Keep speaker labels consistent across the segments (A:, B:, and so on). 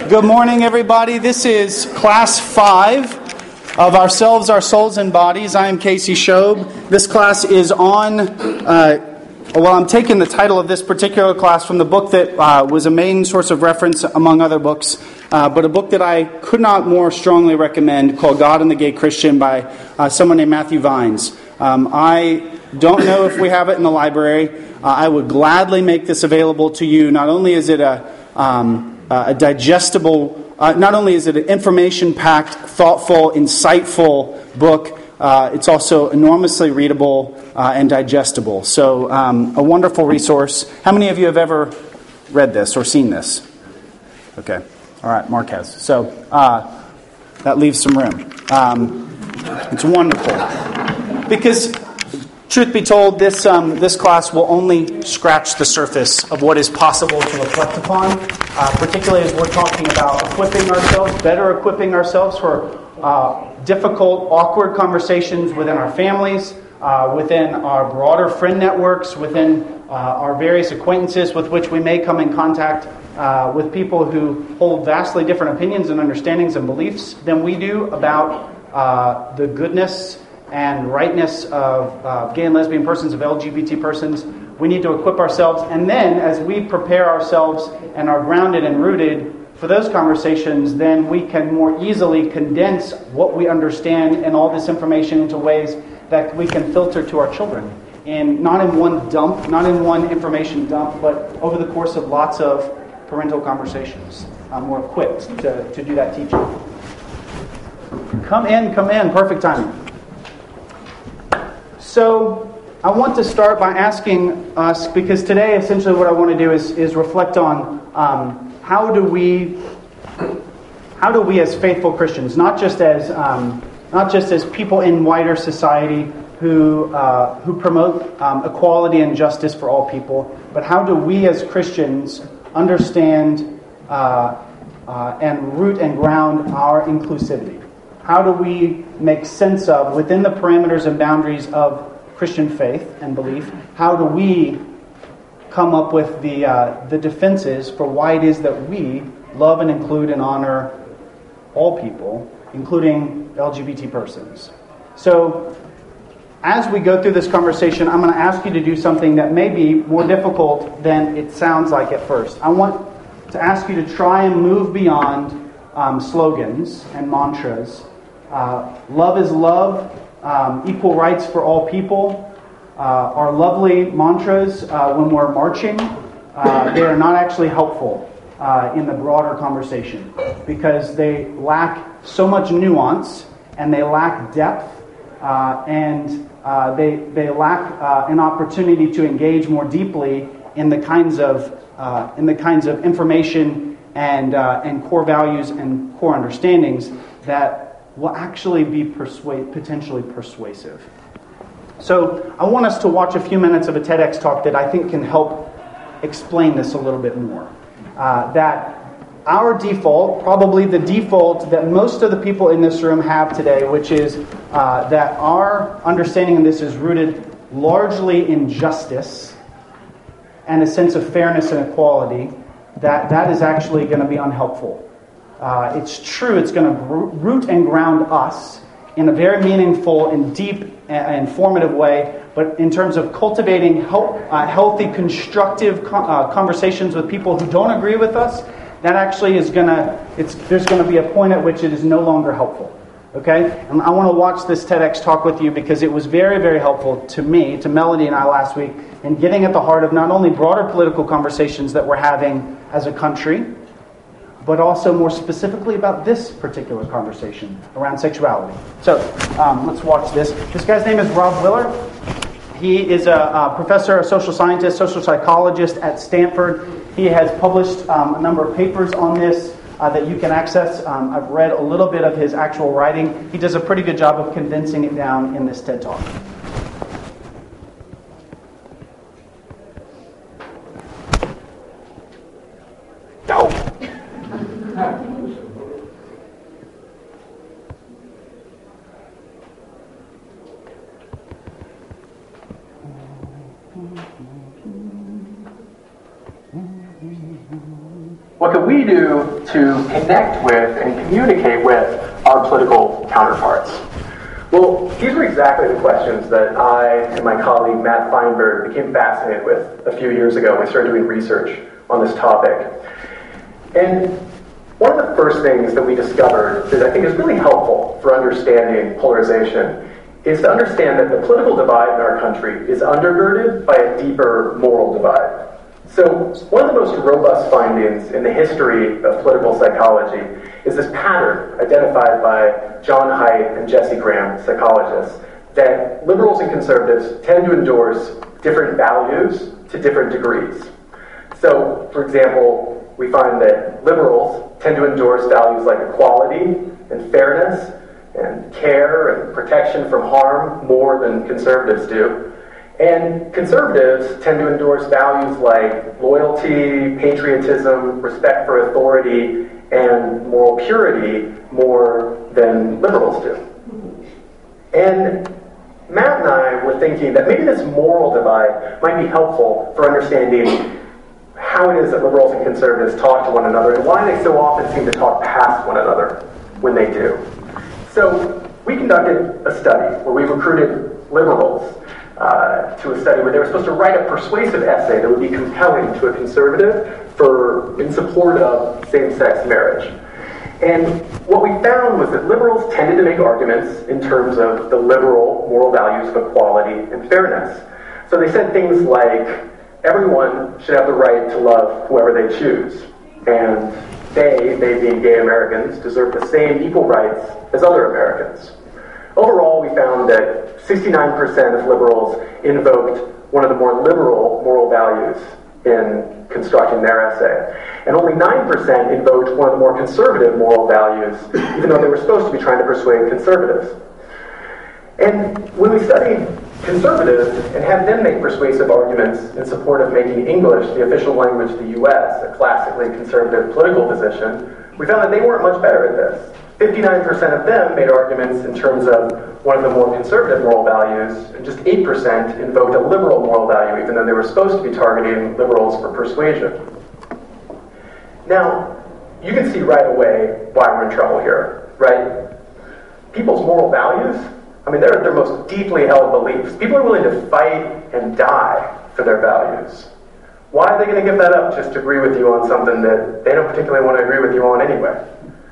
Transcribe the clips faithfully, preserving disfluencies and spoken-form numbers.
A: Good morning, everybody. This is class five of Ourselves, Our Souls, and Bodies. I am Casey Shobe. This class is on, uh, well, I'm taking the title of this particular class from the book that uh, was a main source of reference among other books, uh, but a book that I could not more strongly recommend called God and the Gay Christian by uh, someone named Matthew Vines. Um, I don't know if we have it in the library. Uh, I would gladly make this available to you. Not only is it a... Um, Uh, a digestible, uh, not only is it an information-packed, thoughtful, insightful book, uh, it's also enormously readable uh, and digestible. So, um, a wonderful resource. How many of you have ever read this or seen this? Okay. All right, Mark has. So, uh, that leaves some room. Um, it's wonderful. Because, truth be told, this um, this class will only scratch the surface of what is possible to reflect upon, uh, particularly as we're talking about equipping ourselves, better equipping ourselves for uh, difficult, awkward conversations within our families, uh, within our broader friend networks, within uh, our various acquaintances with which we may come in contact uh, with people who hold vastly different opinions and understandings and beliefs than we do about uh, the goodness and rightness of uh, gay and lesbian persons, of L G B T persons. We need to equip ourselves. And then, as we prepare ourselves and are grounded and rooted for those conversations, then we can more easily condense what we understand and all this information into ways that we can filter to our children. And not in one dump, not in one information dump, but over the course of lots of parental conversations. Um, we're equipped to, to do that teaching. Come in, come in. Perfect timing. So I want to start by asking us, because today essentially what I want to do is, is reflect on um, how do we how do we as faithful Christians, not just as um, not just as people in wider society who uh, who promote um, equality and justice for all people, but how do we as Christians understand uh, uh, and root and ground our inclusivity? How do we make sense of, within the parameters and boundaries of Christian faith and belief, how do we come up with the uh, the defenses for why it is that we love and include and honor all people, including L G B T persons? So, as we go through this conversation, I'm going to ask you to do something that may be more difficult than it sounds like at first. I want to ask you to try and move beyond um, slogans and mantras. Uh, love is love, um, equal rights for all people, uh, are lovely mantras uh, when we're marching. Uh, they are not actually helpful uh, in the broader conversation because they lack so much nuance and they lack depth uh, and uh, they, they lack uh, an opportunity to engage more deeply in the kinds of uh, in the kinds of information and uh, and core values and core understandings that will actually be persuade, potentially persuasive. So I want us to watch a few minutes of a TEDx talk that I think can help explain this a little bit more. Uh, that our default, probably the default that most of the people in this room have today, which is uh, that our understanding of this is rooted largely in justice and a sense of fairness and equality, that that is actually going to be unhelpful. Uh, it's true, it's going to root and ground us in a very meaningful and deep and informative way, but in terms of cultivating help, uh, healthy, constructive co- uh, conversations with people who don't agree with us, that actually is going to, it's there's going to be a point at which it is no longer helpful. Okay? And I want to watch this TEDx talk with you because it was very, very helpful to me, to Melody and I last week, in getting at the heart of not only broader political conversations that we're having as a country, but also more specifically about this particular conversation around sexuality. So, um, let's watch this. This guy's name is Rob Willer. He is a, a professor, a social scientist, social psychologist at Stanford. He has published um, a number of papers on this uh, that you can access. Um, I've read a little bit of his actual writing. He does a pretty good job of condensing it down in this TED Talk. Go! What could
B: we do to connect with and communicate with our political counterparts? Well, these were exactly the questions that I and my colleague Matt Feinberg became fascinated with a few years ago when we started doing research on this topic. And one of the first things that we discovered that I think is really helpful for understanding polarization is to understand that the political divide in our country is undergirded by a deeper moral divide. So one of the most robust findings in the history of political psychology is this pattern identified by John Haidt and Jesse Graham, psychologists, that liberals and conservatives tend to endorse different values to different degrees. So, for example, we find that liberals tend to endorse values like equality and fairness and care and protection from harm more than conservatives do. And conservatives tend to endorse values like loyalty, patriotism, respect for authority, and moral purity more than liberals do. And Matt and I were thinking that maybe this moral divide might be helpful for understanding how it is that liberals and conservatives talk to one another and why they so often seem to talk past one another when they do. So we conducted a study where we recruited liberals uh, to a study where they were supposed to write a persuasive essay that would be compelling to a conservative for in support of same-sex marriage. And what we found was that liberals tended to make arguments in terms of the liberal moral values of equality and fairness. So they said things like, everyone should have the right to love whoever they choose, and they, they being gay Americans, deserve the same equal rights as other Americans. Overall, we found that sixty-nine percent of liberals invoked one of the more liberal moral values in constructing their essay, and only nine percent invoked one of the more conservative moral values, even though they were supposed to be trying to persuade conservatives. And when we studied conservatives and had them make persuasive arguments in support of making English the official language of the U S, a classically conservative political position, we found that they weren't much better at this. fifty-nine percent of them made arguments in terms of one of the more conservative moral values, and just eight percent invoked a liberal moral value, even though they were supposed to be targeting liberals for persuasion. Now, you can see right away why we're in trouble here, right? People's moral values, I mean, they're their most deeply held beliefs. People are willing to fight and die for their values. Why are they going to give that up just to agree with you on something that they don't particularly want to agree with you on anyway?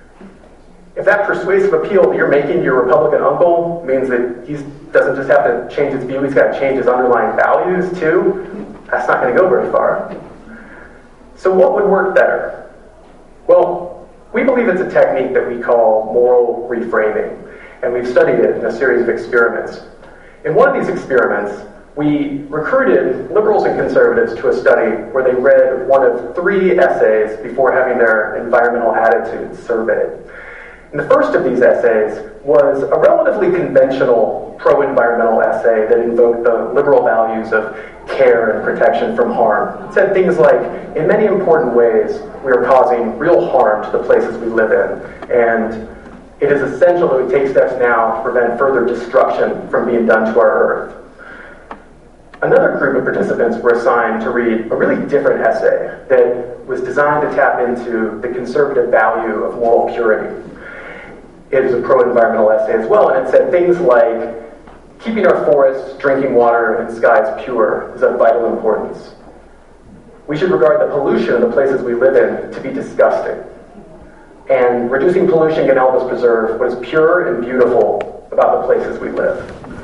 B: If that persuasive appeal that you're making to your Republican uncle means that he doesn't just have to change his view, he's got to change his underlying values too, that's not going to go very far. So what would work better? Well, we believe it's a technique that we call moral reframing, and we've studied it in a series of experiments. In one of these experiments, we recruited liberals and conservatives to a study where they read one of three essays before having their environmental attitudes surveyed. And the first of these essays was a relatively conventional pro-environmental essay that invoked the liberal values of care and protection from harm. It said things like, in many important ways, we are causing real harm to the places we live in, and it is essential that we take steps now to prevent further destruction from being done to our earth. Another group of participants were assigned to read a really different essay that was designed to tap into the conservative value of moral purity. It was a pro-environmental essay as well, and it said things like, keeping our forests, drinking water, and skies pure is of vital importance. We should regard the pollution of the places we live in to be disgusting. And reducing pollution can help us preserve what is pure and beautiful about the places we live.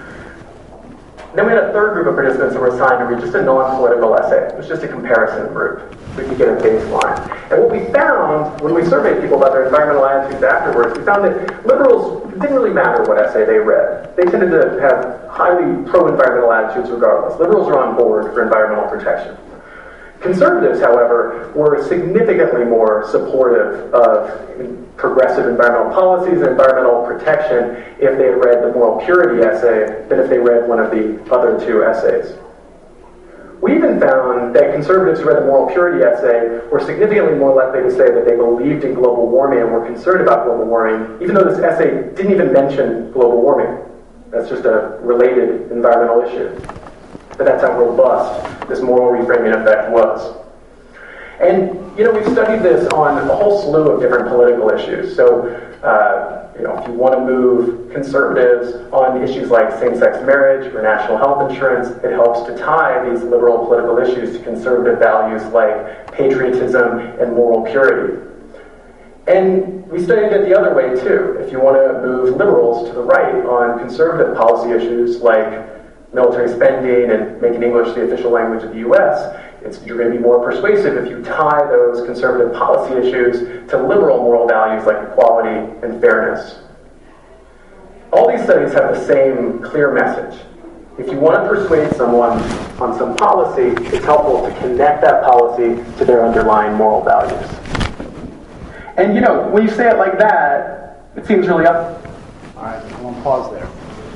B: Then we had a third group of participants that were assigned to read just a non-political essay. It was just a comparison group, so we could get a baseline. And what we found when we surveyed people about their environmental attitudes afterwards, we found that liberals, it didn't really matter what essay they read. They tended to have highly pro-environmental attitudes regardless. Liberals are on board for environmental protection. Conservatives, however, were significantly more supportive of progressive environmental policies and environmental protection if they had read the moral purity essay than if they read one of the other two essays. We even found that conservatives who read the moral purity essay were significantly more likely to say that they believed in global warming and were concerned about global warming, even though this essay didn't even mention global warming. That's just a related environmental issue. But that's how robust this moral reframing effect was. And, you know, we've studied this on a whole slew of different political issues. So, uh, you know, if you want to move conservatives on issues like same-sex marriage or national health insurance, it helps to tie these liberal political issues to conservative values like patriotism and moral purity. And we studied it the other way, too. If you want to move liberals to the right on conservative policy issues like military spending and making English the official language of the U S, it's, you're going to be more persuasive if you tie those conservative policy issues to liberal moral values like equality and fairness. All these studies have the same clear message. If you want to persuade someone on some policy, it's helpful to connect that policy to their underlying moral values. And, you know, when you say it like that, it seems really up.
A: All right, I'm going to pause there.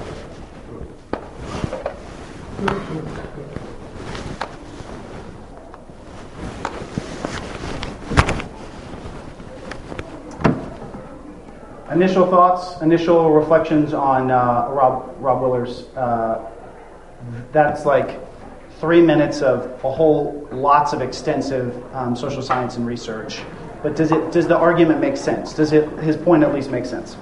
A: Initial thoughts, initial reflections on uh, Rob Rob Willer's. Uh, that's like three minutes of a whole lots of extensive um, social science and research. But does it does the argument make sense? Does it his point at least make sense?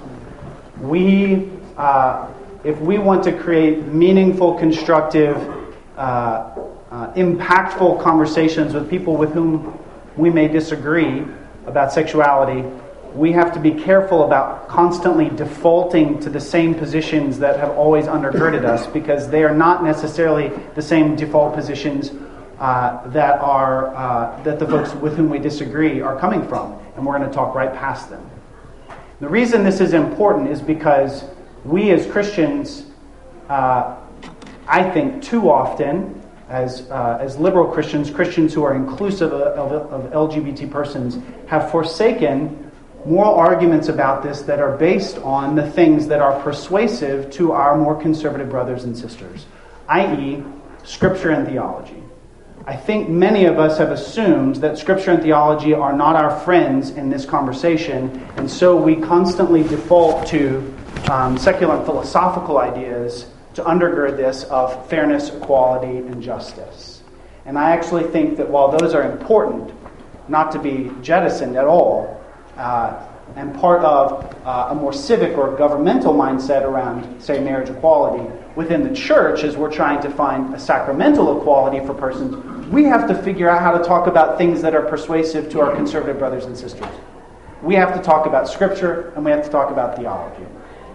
A: We, uh, if we want to create meaningful, constructive, uh, uh, impactful conversations with people with whom we may disagree about sexuality, we have to be careful about constantly defaulting to the same positions that have always undergirded us, because they are not necessarily the same default positions uh, that are uh, that the folks with whom we disagree are coming from, and we're going to talk right past them. The reason this is important is because we as Christians, uh, I think too often, as uh, as liberal Christians, Christians who are inclusive of, of, of L G B T persons, have forsaken moral arguments about this that are based on the things that are persuasive to our more conservative brothers and sisters, that is, Scripture and theology. I think many of us have assumed that Scripture and theology are not our friends in this conversation, and so we constantly default to um, secular and philosophical ideas to undergird this of fairness, equality, and justice. And I actually think that while those are important, not to be jettisoned at all, Uh, and part of uh, a more civic or governmental mindset around, say, marriage equality within the church, as we're trying to find a sacramental equality for persons, we have to figure out how to talk about things that are persuasive to our conservative brothers and sisters. We have to talk about Scripture, and we have to talk about theology.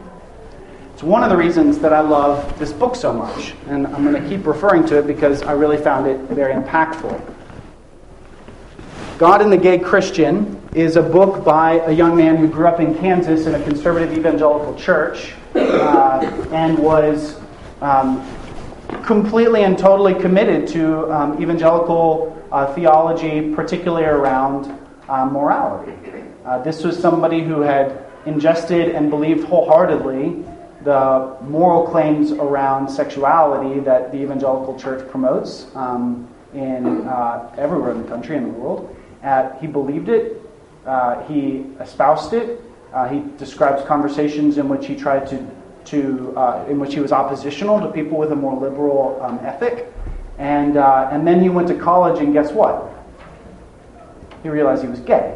A: It's one of the reasons that I love this book so much, and I'm going to keep referring to it because I really found it very impactful. God and the Gay Christian is a book by a young man who grew up in Kansas in a conservative evangelical church uh, and was um, completely and totally committed to um, evangelical uh, theology, particularly around uh, morality. Uh, this was somebody who had ingested and believed wholeheartedly the moral claims around sexuality that the evangelical church promotes um, in uh, everywhere in the country and the world. Uh, he believed it. Uh, he espoused it. Uh, he describes conversations in which he tried to, to uh, in which he was oppositional to people with a more liberal um, ethic. And uh, and then he went to college, and guess what? He realized he was gay.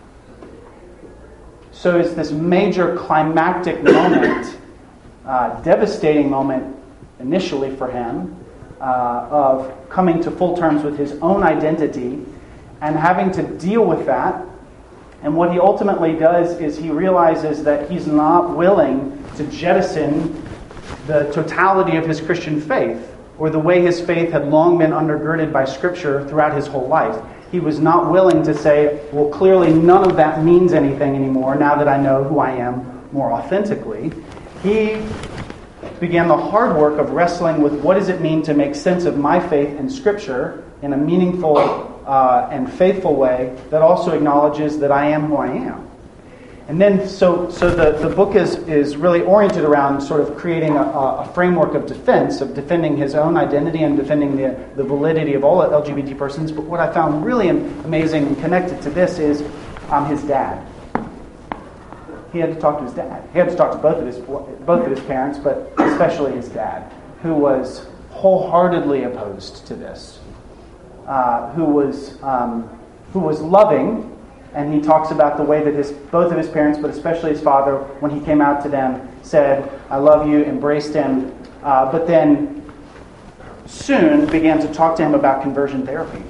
A: So it's this major climactic moment, uh, devastating moment initially for him, uh, of coming to full terms with his own identity and having to deal with that. And what he ultimately does is he realizes that he's not willing to jettison the totality of his Christian faith, or the way his faith had long been undergirded by Scripture throughout his whole life. He was not willing to say, well, clearly none of that means anything anymore now that I know who I am more authentically. He began the hard work of wrestling with what does it mean to make sense of my faith in Scripture in a meaningful Uh, and faithful way that also acknowledges that I am who I am. And then, so so the, the book is, is really oriented around sort of creating a, a framework of defense, of defending his own identity and defending the, the validity of all L G B T persons. But what I found really amazing and connected to this is um, his dad. He had to talk to his dad. He had to talk to both of his both of his parents, but especially his dad, who was wholeheartedly opposed to this. Uh, who was um, who was loving, and he talks about the way that his both of his parents, but especially his father, when he came out to them, said, "I love you," embraced him, uh, but then soon began to talk to him about conversion therapy.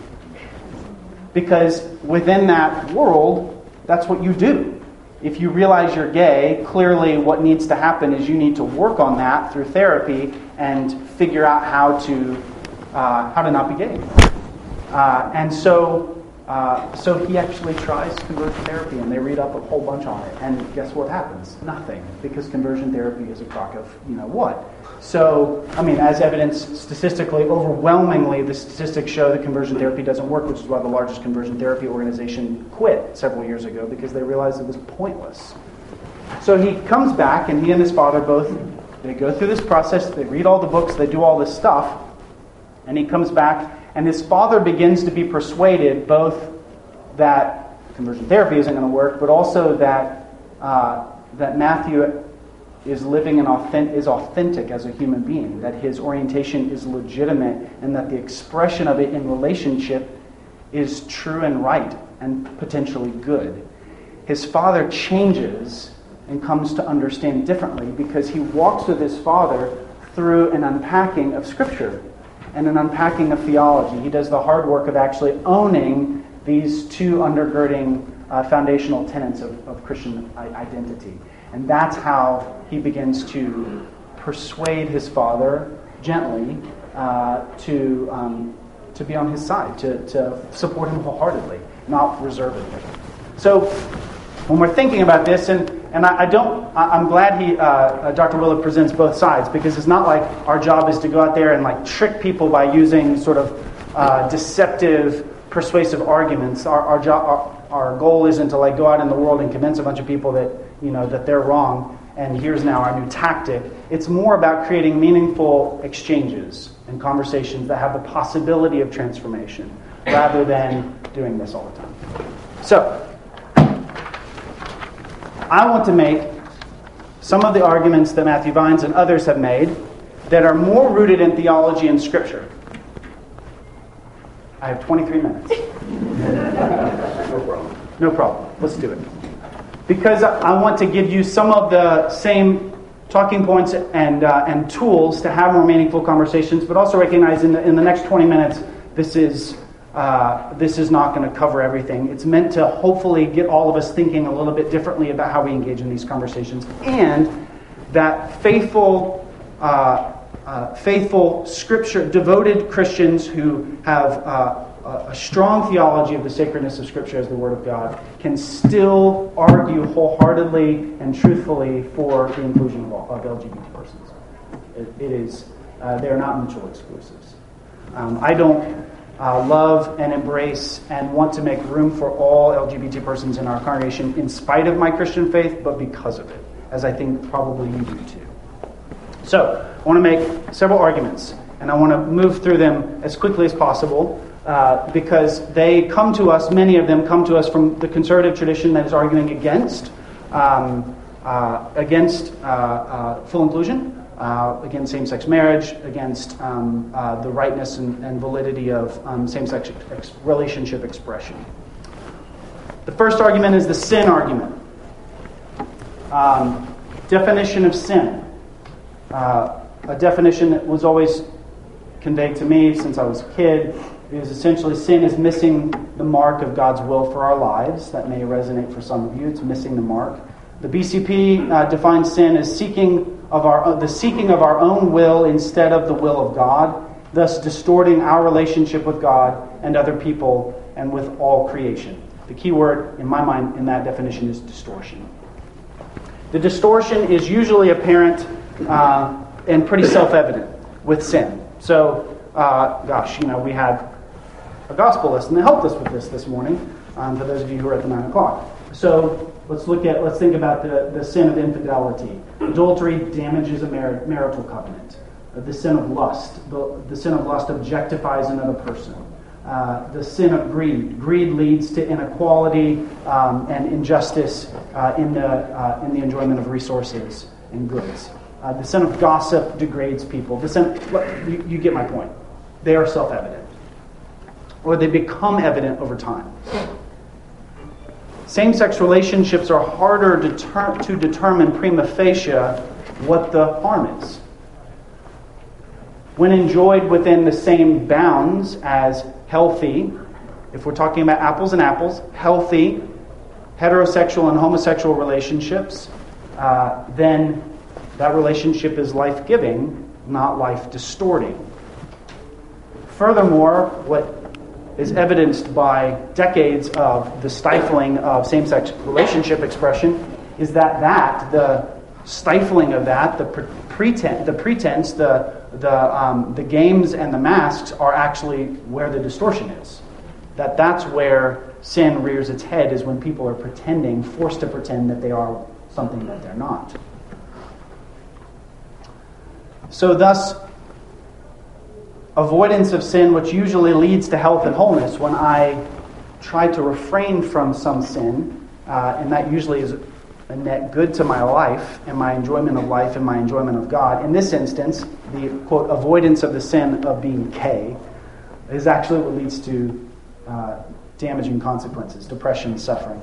A: Because within that world, that's what you do. If you realize you're gay, clearly what needs to happen is you need to work on that through therapy and figure out how to uh, how to not be gay. Uh, and so uh, so he actually tries conversion therapy, and they read up a whole bunch on it. And guess what happens? Nothing, because conversion therapy is a crock of you know what. So, I mean, as evidenced statistically, overwhelmingly, the statistics show that conversion therapy doesn't work, which is why the largest conversion therapy organization quit several years ago, because they realized it was pointless. So he comes back, and he and his father both, they go through this process, they read all the books, they do all this stuff, and he comes back, and his father begins to be persuaded both that conversion therapy isn't going to work, but also that uh, that Matthew is living and authentic, is authentic as a human being, that his orientation is legitimate, and that the expression of it in relationship is true and right and potentially good. His father changes and comes to understand differently because he walks with his father through an unpacking of Scripture and an unpacking of theology. He does the hard work of actually owning these two undergirding uh, foundational tenets of, of Christian identity. And that's how he begins to persuade his father gently uh, to um, to be on his side, to, to support him wholeheartedly, not reservedly. So when we're thinking about this, and, and I, I don't, I, I'm glad he, uh, Doctor Willett presents both sides, because it's not like our job is to go out there and like trick people by using sort of uh, deceptive, persuasive arguments. Our, our job, our, our goal isn't to like go out in the world and convince a bunch of people that you know that they're wrong, and here's now our new tactic. It's more about creating meaningful exchanges and conversations that have the possibility of transformation, rather than doing this all the time. So, I want to make some of the arguments that Matthew Vines and others have made that are more rooted in theology and Scripture. I have twenty-three minutes. No problem. No problem. Let's do it. Because I want to give you some of the same talking points and uh, and tools to have more meaningful conversations, but also recognize in the in the next twenty minutes, this is uh, this is not going to cover everything. It's meant to hopefully get all of us thinking a little bit differently about how we engage in these conversations, and that faithful uh, uh, faithful Scripture devoted Christians who have Uh, a strong theology of the sacredness of Scripture as the Word of God can still argue wholeheartedly and truthfully for the inclusion of, all, of L G B T persons. It, it is, uh, they are not mutual exclusives. Um, I don't uh, love and embrace and want to make room for all L G B T persons in our congregation in spite of my Christian faith, but because of it, as I think probably you do too. So, I want to make several arguments, and I want to move through them as quickly as possible. Uh, because they come to us, many of them come to us from the conservative tradition that is arguing against um, uh, against uh, uh, full inclusion, uh, against same-sex marriage, against um, uh, the rightness and, and validity of um, same-sex ex- relationship expression. The first argument is the sin argument. Um, definition of sin. Uh, a definition that was always conveyed to me since I was a kid is essentially sin is missing the mark of God's will for our lives. That may resonate for some of you. It's missing the mark. The B C P uh, defines sin as seeking of our uh, the seeking of our own will instead of the will of God, thus distorting our relationship with God and other people and with all creation. The key word in my mind in that definition is distortion. The distortion is usually apparent uh, and pretty self-evident with sin. So, uh, gosh, you know, we had a gospel list, and they helped us with this this morning, um, for those of you who are at the nine o'clock. So let's look at, let's think about the, the sin of infidelity. Adultery damages a mar- marital covenant. Uh, the sin of lust. The, the sin of lust objectifies another person. Uh, the sin of greed. Greed leads to inequality um, and injustice uh, in the uh, in the enjoyment of resources and goods. Uh, the sin of gossip degrades people. The sin, you, you get my point. They are self-evident. Or they become evident over time. same-sex relationships are harder deter- to determine prima facie what the harm is. When enjoyed within the same bounds as healthy, if we're talking about apples and apples, healthy heterosexual and homosexual relationships, uh, then that relationship is life-giving, not life-distorting. Furthermore, what is evidenced by decades of the stifling of same-sex relationship expression is that that, the stifling of that, the pre- pretense, the pretense, the the um, the games and the masks are actually where the distortion is. That that's where sin rears its head, is when people are pretending, forced to pretend that they are something that they're not. So thus, avoidance of sin, which usually leads to health and wholeness, when I try to refrain from some sin, uh, and that usually is a net good to my life and my enjoyment of life and my enjoyment of God. In this instance, the, quote, avoidance of the sin of being gay is actually what leads to uh, damaging consequences, depression, suffering.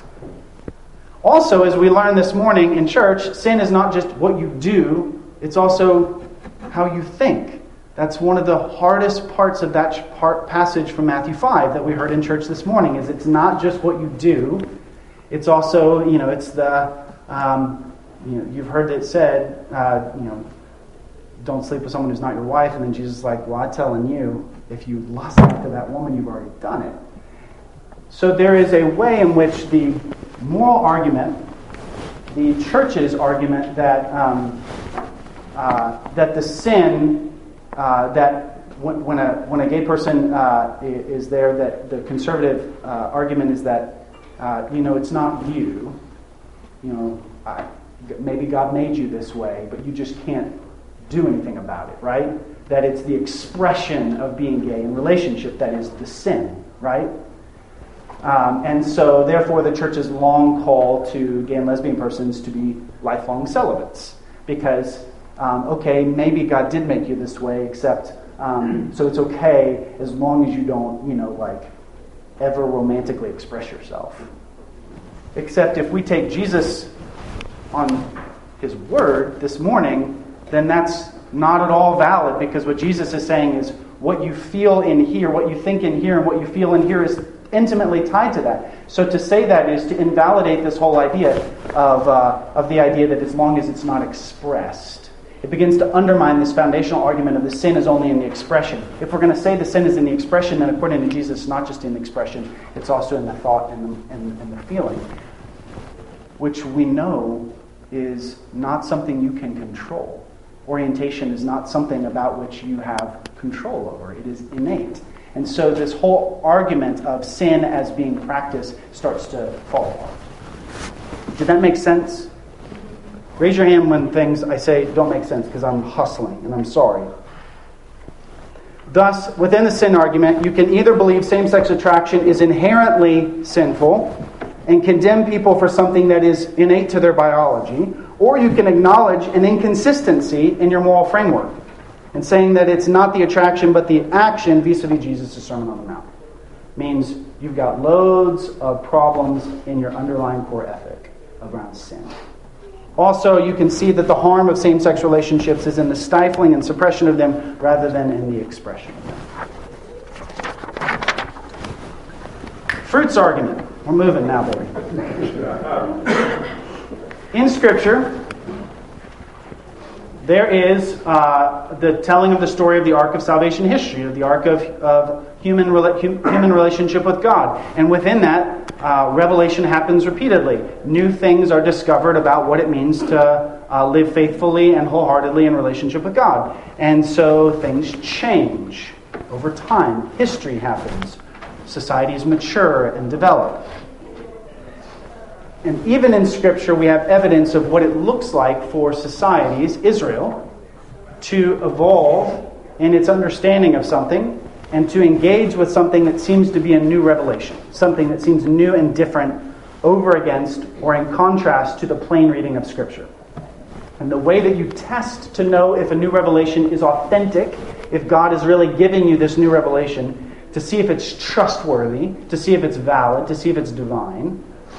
A: Also, as we learned this morning in church, sin is not just what you do, it's also how you think. That's one of the hardest parts of that part, passage from Matthew five that we heard in church this morning, is it's not just what you do, it's also, you know, it's the, um, you know, you've heard it said, uh, you know, don't sleep with someone who's not your wife, and then Jesus is like, well, I'm telling you, if you lust after that woman, you've already done it. So there is a way in which the moral argument, the church's argument that um, uh, that the sin uh, that when, when a when a gay person uh, is there, that the conservative uh, argument is that uh, you know it's not you, you know I, maybe God made you this way, but you just can't do anything about it, right? That it's the expression of being gay in relationship that is the sin, right? Um, and so, therefore, the church's long call to gay and lesbian persons to be lifelong celibates. Because, um, okay, maybe God did make you this way, except, um, so it's okay as long as you don't, you know, like, ever romantically express yourself. Except if we take Jesus on his word this morning, then that's not at all valid, because what Jesus is saying is what you feel in here, what you think in here, and what you feel in here is intimately tied to that. So to say that is to invalidate this whole idea of uh, of the idea that as long as it's not expressed, it begins to undermine this foundational argument of the sin is only in the expression. If we're going to say the sin is in the expression, then according to Jesus, it's not just in the expression, it's also in the thought and the, and, and the feeling, which we know is not something you can control. Orientation is not something about which you have control over. It is innate. And so this whole argument of sin as being practiced starts to fall apart. Did that make sense? Raise your hand when things I say don't make sense, because I'm hustling and I'm sorry. Thus, within the sin argument, you can either believe same-sex attraction is inherently sinful and condemn people for something that is innate to their biology, or you can acknowledge an inconsistency in your moral framework and saying that it's not the attraction but the action vis-a-vis Jesus' Sermon on the Mount. Means you've got loads of problems in your underlying core ethic around sin. Also, you can see that the harm of same-sex relationships is in the stifling and suppression of them rather than in the expression of them. Fruits argument. We're moving now, boy. In Scripture, there is uh, the telling of the story of the arc of salvation history, of the arc of, of human, rela- human relationship with God. And within that, uh, revelation happens repeatedly. New things are discovered about what it means to uh, live faithfully and wholeheartedly in relationship with God. And so things change over time. History happens. Societies mature and develop. And even in Scripture, we have evidence of what it looks like for societies, Israel, to evolve in its understanding of something and to engage with something that seems to be a new revelation, something that seems new and different over against or in contrast to the plain reading of Scripture. And the way that you test to know if a new revelation is authentic, if God is really giving you this new revelation, to see if it's trustworthy, to see if it's valid, to see if it's divine,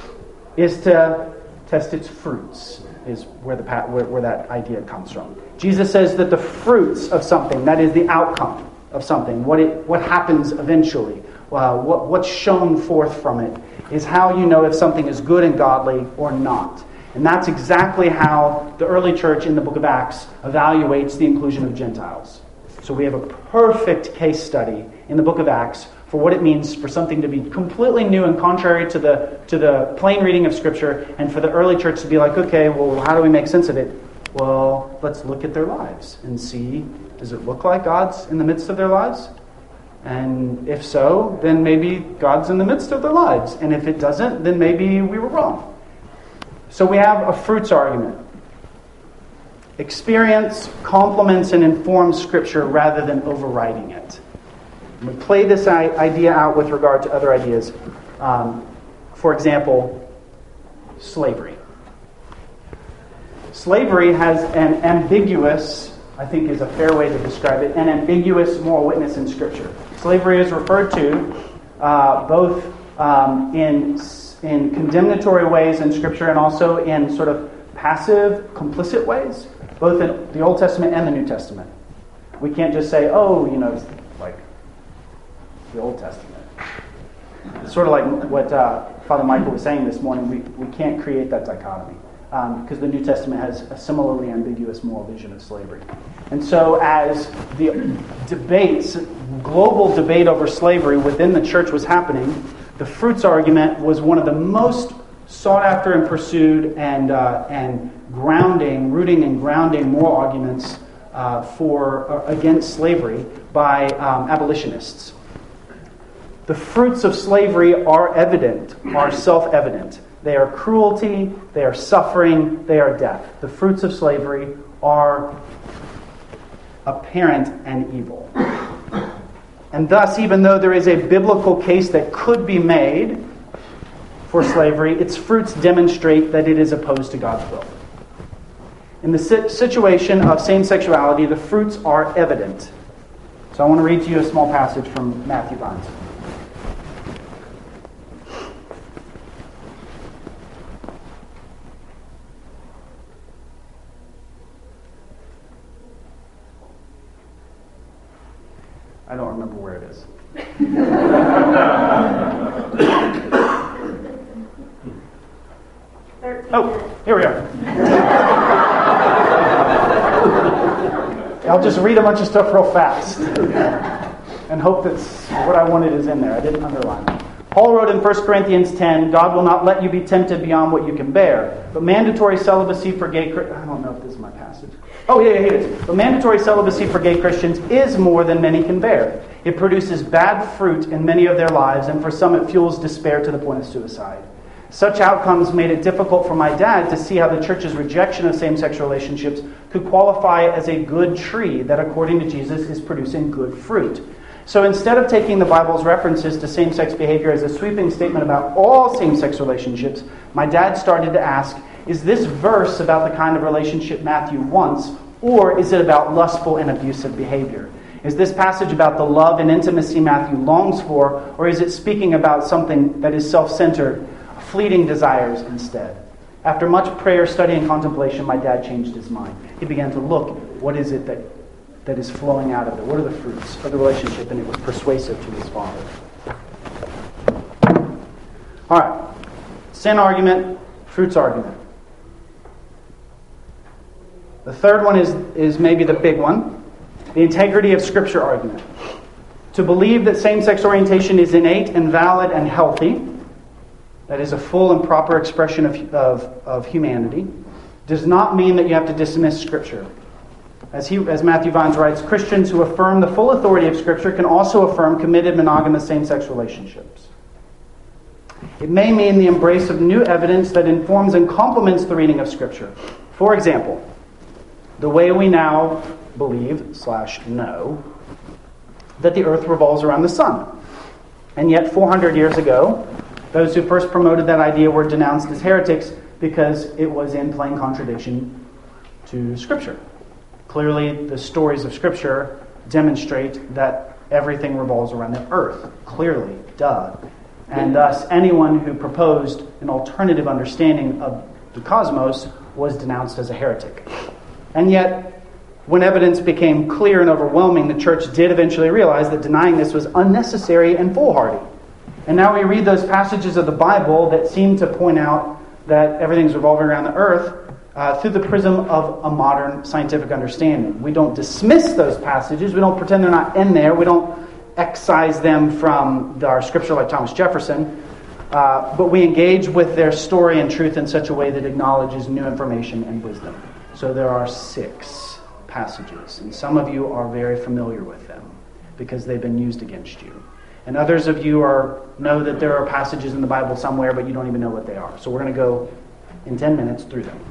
A: is to test its fruits, is where, the, where, where that idea comes from. Jesus says that the fruits of something, that is the outcome of something, what it what happens eventually, uh, what, what's shown forth from it, is how you know if something is good and godly or not. And that's exactly how the early church in the book of Acts evaluates the inclusion of Gentiles. So we have a perfect case study in the book of Acts for what it means for something to be completely new and contrary to the to the plain reading of Scripture, and for the early church to be like, okay, well, how do we make sense of it? Well, let's look at their lives and see, does it look like God's in the midst of their lives? And if so, then maybe God's in the midst of their lives. And if it doesn't, then maybe we were wrong. So we have a fruits argument. Experience complements and informs Scripture rather than overriding it. We play this idea out with regard to other ideas. Um, for example, slavery. Slavery has an ambiguous, I think is a fair way to describe it, an ambiguous moral witness in Scripture. Slavery is referred to uh, both um, in, in condemnatory ways in Scripture and also in sort of passive, complicit ways, both in the Old Testament and the New Testament. We can't just say, oh, you know, like the Old Testament. It's sort of like what uh, Father Michael was saying this morning. We, we can't create that dichotomy because um, the New Testament has a similarly ambiguous moral vision of slavery. And so as the debates, global debate over slavery within the church was happening, the fruits argument was one of the most sought after and pursued and uh, and grounding, rooting and grounding moral arguments uh, for uh, against slavery by um, abolitionists. The fruits of slavery are evident, are self-evident. They are cruelty, they are suffering, they are death. The fruits of slavery are apparent and evil. And thus, even though there is a biblical case that could be made for slavery, its fruits demonstrate that it is opposed to God's will. In the situation of same-sexuality, the fruits are evident. So I want to read to you a small passage from Matthew Vines. I don't remember where it is. Oh, here we are. I'll just read a bunch of stuff real fast and hope that what I wanted is in there. I didn't underline it. Paul wrote in First Corinthians ten, God will not let you be tempted beyond what you can bear, but mandatory celibacy for gay... I don't know if this is my passage. Oh, yeah, here it is. But mandatory celibacy for gay Christians is more than many can bear. It produces bad fruit in many of their lives, and for some it fuels despair to the point of suicide. Such outcomes made it difficult for my dad to see how the church's rejection of same-sex relationships could qualify as a good tree that, according to Jesus, is producing good fruit. So instead of taking the Bible's references to same-sex behavior as a sweeping statement about all same-sex relationships, my dad started to ask, is this verse about the kind of relationship Matthew wants, or is it about lustful and abusive behavior? Is this passage about the love and intimacy Matthew longs for, or is it speaking about something that is self-centered, fleeting desires instead? After much prayer, study, and contemplation, my dad changed his mind. He began to look, what is it that, that is flowing out of it? What are the fruits of the relationship? And it was persuasive to his father. All right. Sin argument, fruits argument. The third one is, is maybe the big one, the integrity of Scripture argument. To believe that same-sex orientation is innate and valid and healthy, that is a full and proper expression of, of, of humanity, does not mean that you have to dismiss Scripture. As, he, as Matthew Vines writes, Christians who affirm the full authority of Scripture can also affirm committed monogamous same-sex relationships. It may mean the embrace of new evidence that informs and complements the reading of Scripture. For example, the way we now believe slash know that the earth revolves around the sun. And yet four hundred years ago, those who first promoted that idea were denounced as heretics because it was in plain contradiction to Scripture. Clearly, the stories of Scripture demonstrate that everything revolves around the earth. Clearly, duh. And thus, anyone who proposed an alternative understanding of the cosmos was denounced as a heretic. And yet, when evidence became clear and overwhelming, the church did eventually realize that denying this was unnecessary and foolhardy. And now we read those passages of the Bible that seem to point out that everything's revolving around the earth uh, through the prism of a modern scientific understanding. We don't dismiss those passages. We don't pretend they're not in there. We don't excise them from the, our scripture like Thomas Jefferson. Uh, but we engage with their story and truth in such a way that acknowledges new information and wisdom. So there are six passages, and some of you are very familiar with them because they've been used against you. And others of you are know that there are passages in the Bible somewhere, but you don't even know what they are. So we're going to go in ten minutes through them.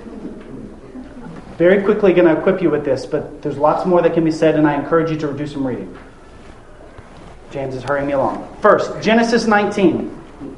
A: Very quickly going to equip you with this, but there's lots more that can be said, and I encourage you to do some reading. James is hurrying me along. First, Genesis nineteen.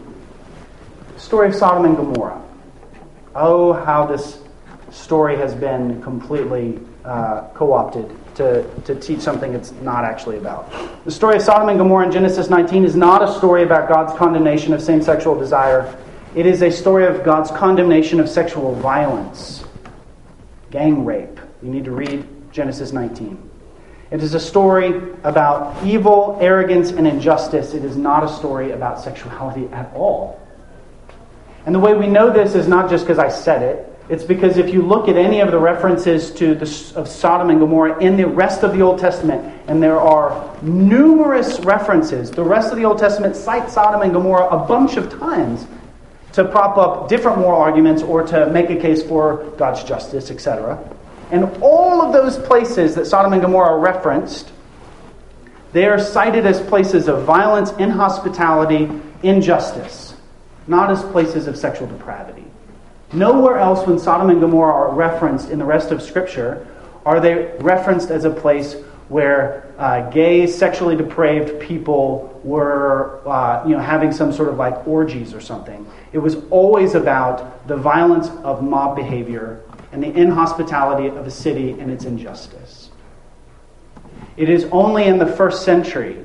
A: Story of Sodom and Gomorrah. Oh, how this story has been completely uh, co-opted to, to teach something it's not actually about. The story of Sodom and Gomorrah in Genesis nineteen is not a story about God's condemnation of same-sexual desire. It is a story of God's condemnation of sexual violence, gang rape. You need to read Genesis nineteen. It is a story about evil, arrogance, and injustice. It is not a story about sexuality at all. And the way we know this is not just because I said it. It's because if you look at any of the references to the, of Sodom and Gomorrah in the rest of the Old Testament, and there are numerous references, the rest of the Old Testament cites Sodom and Gomorrah a bunch of times to prop up different moral arguments or to make a case for God's justice, et cetera. And all of those places that Sodom and Gomorrah are referenced, they are cited as places of violence, inhospitality, injustice, not as places of sexual depravity. Nowhere else when Sodom and Gomorrah are referenced in the rest of Scripture are they referenced as a place where uh, gay, sexually depraved people were uh, you know, having some sort of like orgies or something. It was always about the violence of mob behavior and the inhospitality of a city and its injustice. It is only in the first century,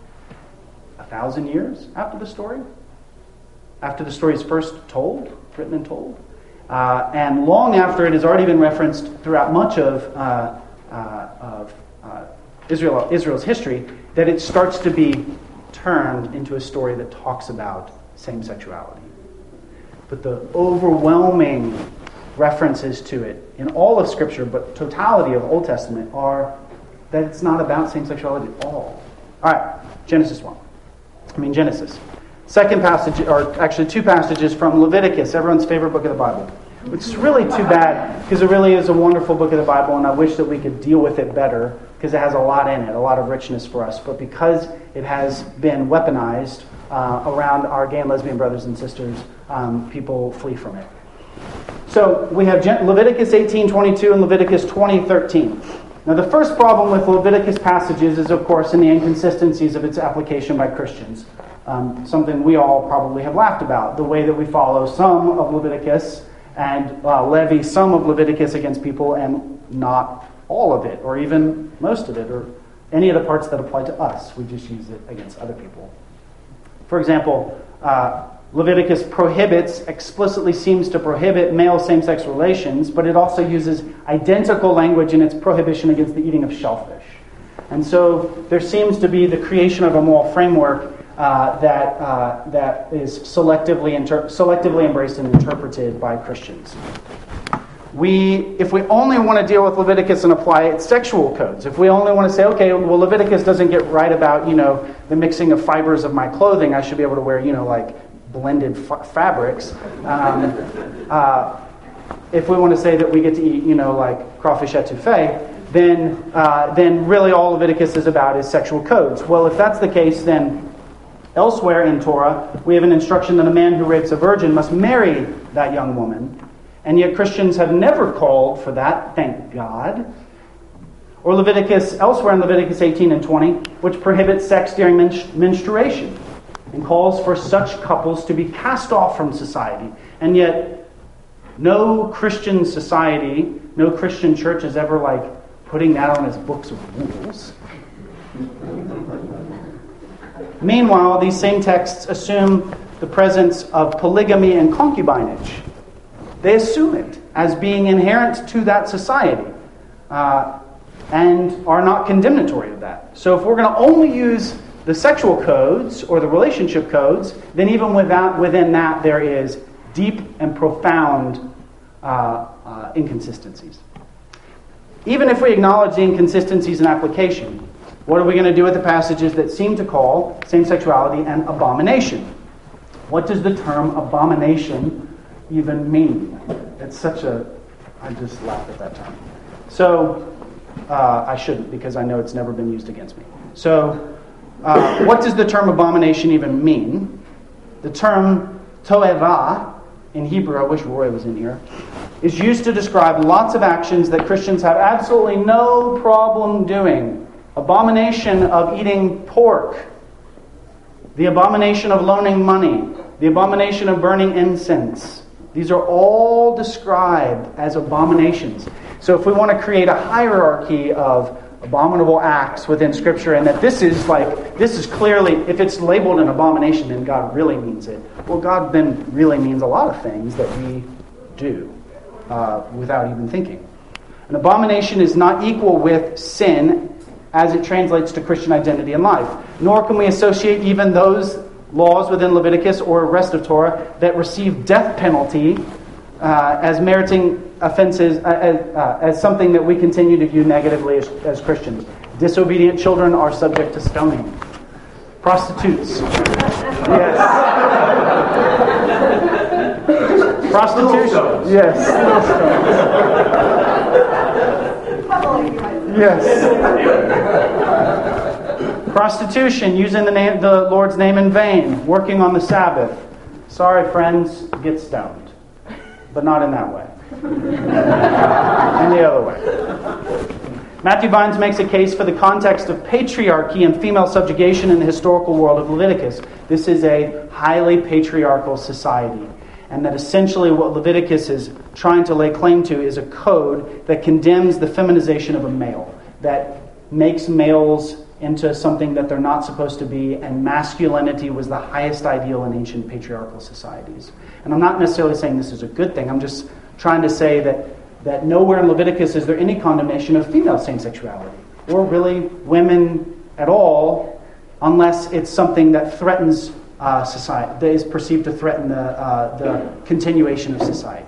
A: a thousand years after the story, after the story is first told, written and told, uh, and long after it has already been referenced throughout much of, uh, uh, of uh, Israel, Israel's history, that it starts to be turned into a story that talks about same-sexuality. But the overwhelming references to it in all of Scripture, but totality of Old Testament, are that it's not about same-sexuality at all. All right, Genesis one. I mean Genesis. Second passage, or actually two passages from Leviticus, everyone's favorite book of the Bible. Which is really too bad, because it really is a wonderful book of the Bible, and I wish that we could deal with it better, because it has a lot in it, a lot of richness for us. But because it has been weaponized uh, around our gay and lesbian brothers and sisters, um, people flee from it. So we have Leviticus eighteen twenty-two and Leviticus twenty thirteen. Now the first problem with Leviticus passages is, of course, in the inconsistencies of its application by Christians. Um, something we all probably have laughed about, the way that we follow some of Leviticus and uh, levy some of Leviticus against people and not all of it, or even most of it, or any of the parts that apply to us. We just use it against other people. For example, uh, Leviticus prohibits, explicitly seems to prohibit male same-sex relations, but it also uses identical language in its prohibition against the eating of shellfish. And so there seems to be the creation of a moral framework Uh, that uh, that is selectively inter- selectively embraced and interpreted by Christians. We, if we only want to deal with Leviticus and apply its sexual codes, if we only want to say, okay, well, Leviticus doesn't get right about, you know, the mixing of fibers of my clothing, I should be able to wear, you know, like blended f- fabrics. Um, uh, if we want to say that we get to eat, you know, like crawfish etouffee, then uh, then really all Leviticus is about is sexual codes. Well, if that's the case, then elsewhere in Torah, we have an instruction that a man who rapes a virgin must marry that young woman. And yet Christians have never called for that, thank God. Or Leviticus, elsewhere in Leviticus eighteen and twenty, which prohibits sex during menstru- menstruation and calls for such couples to be cast off from society. And yet no Christian society, no Christian church is ever like putting that on its books of rules. Meanwhile, these same texts assume the presence of polygamy and concubinage. They assume it as being inherent to that society uh, and are not condemnatory of that. So if we're going to only use the sexual codes or the relationship codes, then even without, within that there is deep and profound uh, uh, inconsistencies. Even if we acknowledge the inconsistencies in application, what are we going to do with the passages that seem to call same-sexuality an abomination? What does the term abomination even mean? It's such a... I just laughed at that term. So, uh, I shouldn't, because I know it's never been used against me. So, uh, what does the term abomination even mean? The term to'eva, in Hebrew, I wish Roy was in here, is used to describe lots of actions that Christians have absolutely no problem doing. Abomination of eating pork, the abomination of loaning money, the abomination of burning incense. These are all described as abominations. So if we want to create a hierarchy of abominable acts within Scripture, and that this is like, this is clearly, if it's labeled an abomination, then God really means it. Well, God then really means a lot of things that we do uh, without even thinking. An abomination is not equal with sin as it translates to Christian identity and life. Nor can we associate even those laws within Leviticus or rest of Torah that receive death penalty uh, as meriting offenses, uh, as, uh, as something that we continue to view negatively as, as Christians. Disobedient children are subject to stoning. Prostitutes. Yes. Prostitution. Yes. Yes. Prostitution, using the name, the Lord's name in vain, working on the Sabbath. Sorry, friends, get stoned. But not in that way. In the other way. Matthew Vines makes a case for the context of patriarchy and female subjugation in the historical world of Leviticus. This is a highly patriarchal society. And that essentially what Leviticus is trying to lay claim to is a code that condemns the feminization of a male, that makes males into something that they're not supposed to be, and masculinity was the highest ideal in ancient patriarchal societies. And I'm not necessarily saying this is a good thing. I'm just trying to say that, that nowhere in Leviticus is there any condemnation of female same-sexuality, or really women at all, unless it's something that threatens Uh, society, that is perceived to threaten the, uh, the continuation of society.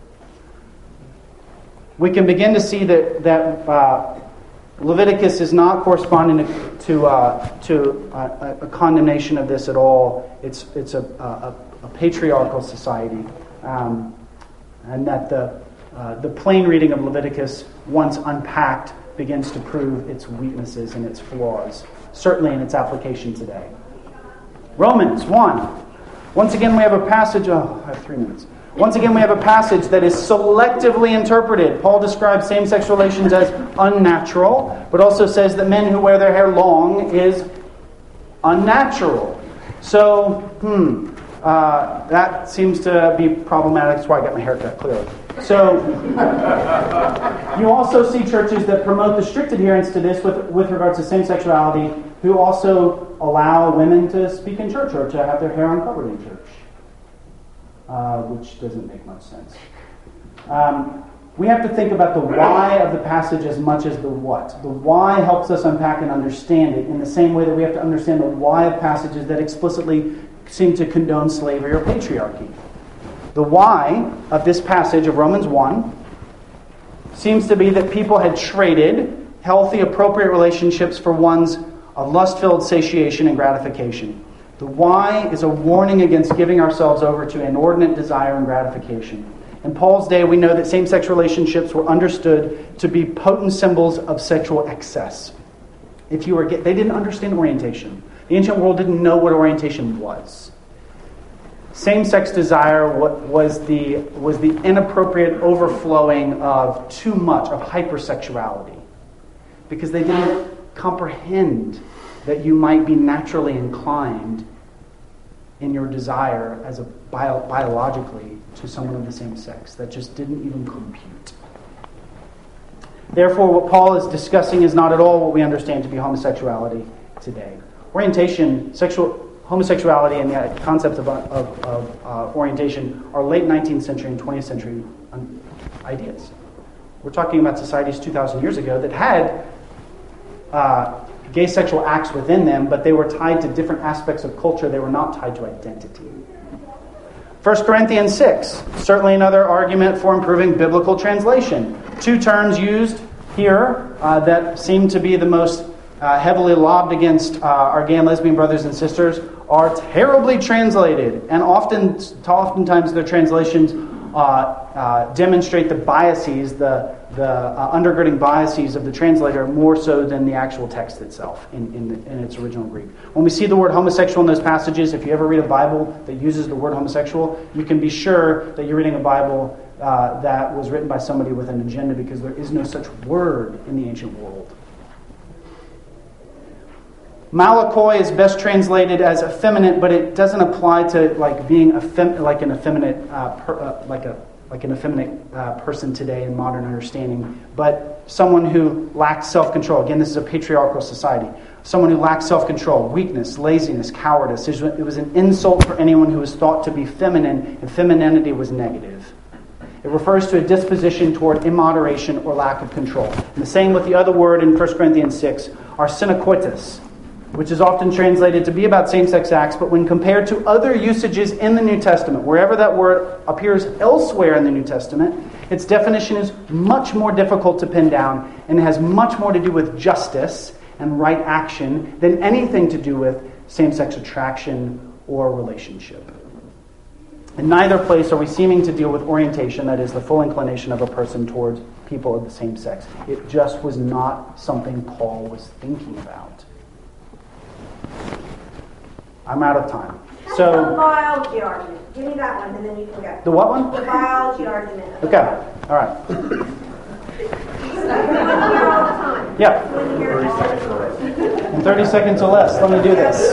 A: We can begin to see that, that uh, Leviticus is not corresponding to to, uh, to uh, a condemnation of this at all. It's it's a, a, a patriarchal society, um, and that the uh, the plain reading of Leviticus, once unpacked, begins to prove its weaknesses and its flaws, certainly in its application today. Romans one. Once again, we have a passage. Oh, I have three minutes. Once again, we have a passage that is selectively interpreted. Paul describes same-sex relations as unnatural, but also says that men who wear their hair long is unnatural. So, hmm, uh, that seems to be problematic. That's why I got my hair cut, clearly. So, you also see churches that promote the strict adherence to this with, with regards to same-sexuality, who also allow women to speak in church or to have their hair uncovered in church, uh, which doesn't make much sense. Um, we have to think about the why of the passage as much as the what. The why helps us unpack and understand it in the same way that we have to understand the why of passages that explicitly seem to condone slavery or patriarchy. The why of this passage of Romans one seems to be that people had traded healthy, appropriate relationships for one's a lust-filled satiation and gratification. The why is a warning against giving ourselves over to inordinate desire and gratification. In Paul's day, we know that same-sex relationships were understood to be potent symbols of sexual excess. If you were, they didn't understand orientation. The ancient world didn't know what orientation was. Same-sex desire was the was the inappropriate overflowing of too much, of hypersexuality, because they didn't comprehend that you might be naturally inclined in your desire as a bio, biologically to someone of the same sex. That just didn't even compute. Therefore, what Paul is discussing is not at all what we understand to be homosexuality today. orientation, sexual homosexuality, and the concepts of, of, of uh, orientation are late nineteenth century and twentieth century ideas. We're talking about societies two thousand years ago that had uh, gay sexual acts within them, but they were tied to different aspects of culture. They were not tied to identity. First Corinthians six, certainly another argument for improving biblical translation. Two terms used here uh, that seem to be the most uh, heavily lobbed against uh, our gay and lesbian brothers and sisters are terribly translated, and often, oftentimes their translations uh, uh, demonstrate the biases, the, the uh, undergirding biases of the translator more so than the actual text itself in, in, the, in its original Greek. When we see the word homosexual in those passages, if you ever read a Bible that uses the word homosexual, you can be sure that you're reading a Bible uh, that was written by somebody with an agenda, because there is no such word in the ancient world. Malakoi is best translated as effeminate, but it doesn't apply to like being effem- like an effeminate, uh, per, uh, like a like an effeminate uh, person today in modern understanding, but someone who lacks self-control. Again, this is a patriarchal society. Someone who lacks self-control, weakness, laziness, cowardice. It was an insult for anyone who was thought to be feminine, and femininity was negative. It refers to a disposition toward immoderation or lack of control. And the same with the other word in First Corinthians six, arsenokoitos, which is often translated to be about same-sex acts, but when compared to other usages in the New Testament, wherever that word appears elsewhere in the New Testament, its definition is much more difficult to pin down, and it has much more to do with justice and right action than anything to do with same-sex attraction or relationship. In neither place are we seeming to deal with orientation, that is, the full inclination of a person towards people of the same sex. It just was not something Paul was thinking about. I'm out of time. So
C: the biology argument. Give me that one, and then you can go.
A: The what one?
C: The biology argument.
A: Okay. All right.
C: When you hear all the time.
A: Yeah.
C: When you hear all the time.
A: In thirty seconds or less. Let me do this.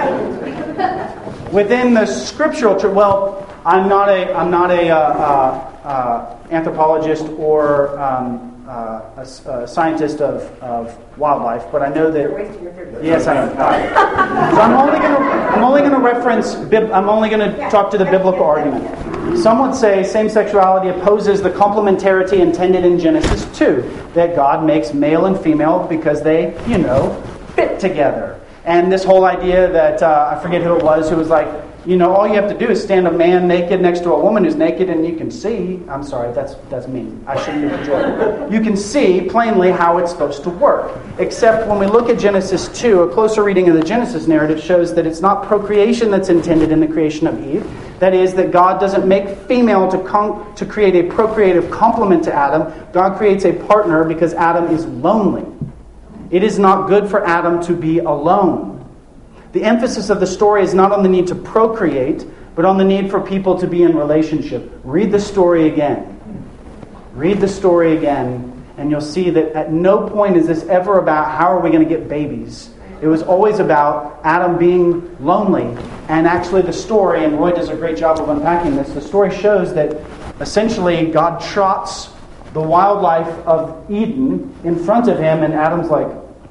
C: Okay.
A: Within the scriptural, tr- well, I'm not a I'm not a uh, uh, uh, anthropologist or um, uh, a, a scientist of, of wildlife, but I know that.
C: You're wasting your thirty.
A: Yes, I am. All right. So I'm only going to I'm only going to reference. Bib, I'm only going to talk to the biblical argument. Some would say same sexuality opposes the complementarity intended in Genesis two, that God makes male and female because they, you know, fit together. And this whole idea that, uh, I forget who it was, who was like, you know, all you have to do is stand a man naked next to a woman who's naked and you can see, I'm sorry, that's that's mean. I shouldn't have enjoyed it. You can see plainly how it's supposed to work. Except when we look at Genesis two, a closer reading of the Genesis narrative shows that it's not procreation that's intended in the creation of Eve. That is, that God doesn't make female to con- to create a procreative complement to Adam. God creates a partner because Adam is lonely. It is not good for Adam to be alone. The emphasis of the story is not on the need to procreate, but on the need for people to be in relationship. Read the story again. Read the story again, and you'll see that at no point is this ever about how are we going to get babies. It was always about Adam being lonely. And actually the story, and Roy does a great job of unpacking this, the story shows that essentially God trots the wildlife of Eden in front of him, and Adam's like,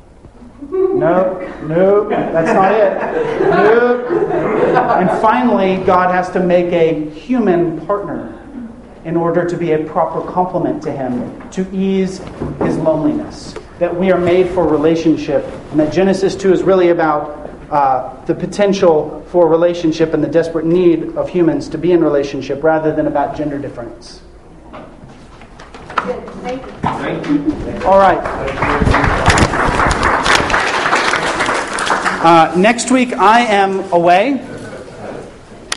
A: no, no, that's not it. No. And finally, God has to make a human partner in order to be a proper complement to him, to ease his loneliness. That we are made for relationship, and that Genesis two is really about uh, the potential for relationship and the desperate need of humans to be in relationship rather than about gender difference.
C: Good. Thank you.
B: Thank you.
A: All right. Uh, next week I am away.